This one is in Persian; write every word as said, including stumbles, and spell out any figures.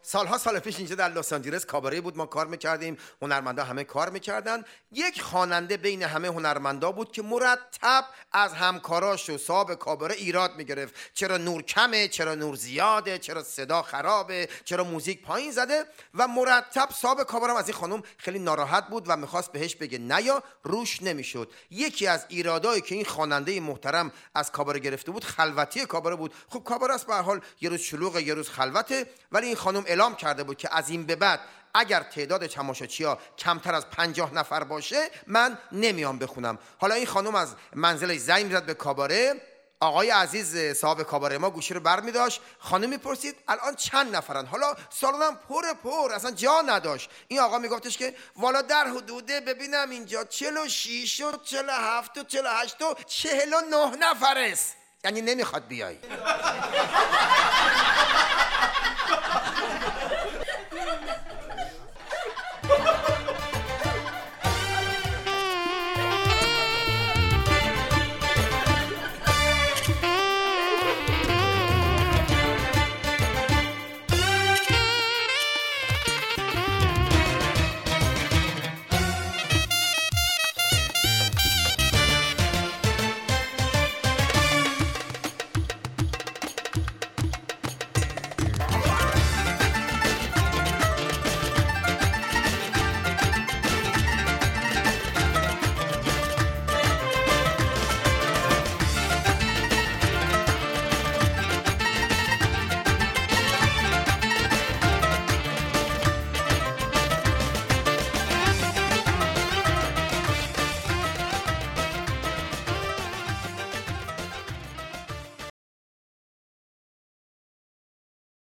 سالها سال پیش اینجا در لس آنجلس کاباره بود، ما کار میکردیم، هنرمندا همه کار میکردن. یک خواننده بین همه هنرمندا بود که مرتب از همکاراش و صاحب کاباره ایراد میگرفت. چرا نور کمه، چرا نور زیاده، چرا صدا خرابه، چرا موزیک پایین زده. و مرتب صاحب کاباره از این خانم خیلی ناراحت بود و میخواست بهش بگه نیا، روش نمیشد. یکی از ایرادایی که این خواننده محترم از کاباره گرفته بود خلوتی کاباره بود. خب کاباره است به هر حال، یه روز شلوغه یه روز خلوته، ولی این خانم اعلام کرده بود که از این به بعد اگر تعداد تماشاچی‌ها کمتر از پنجاه نفر باشه من نمیام بخونم. حالا این خانم از منزلش زنگ می‌زد به کاباره. آقای عزیز صاحب کاباره ما گوشی رو برمی‌داشت، خانم میپرسید الان چند نفرن؟ حالا سالنم پر پر اصلا جا نداشت. این آقا میگفتش که والا در حدوده ببینم اینجا چهل و شش و چهل و هفت و چهل و هشت و چهل و نه نفر است، یعنی نمیخواد بیای.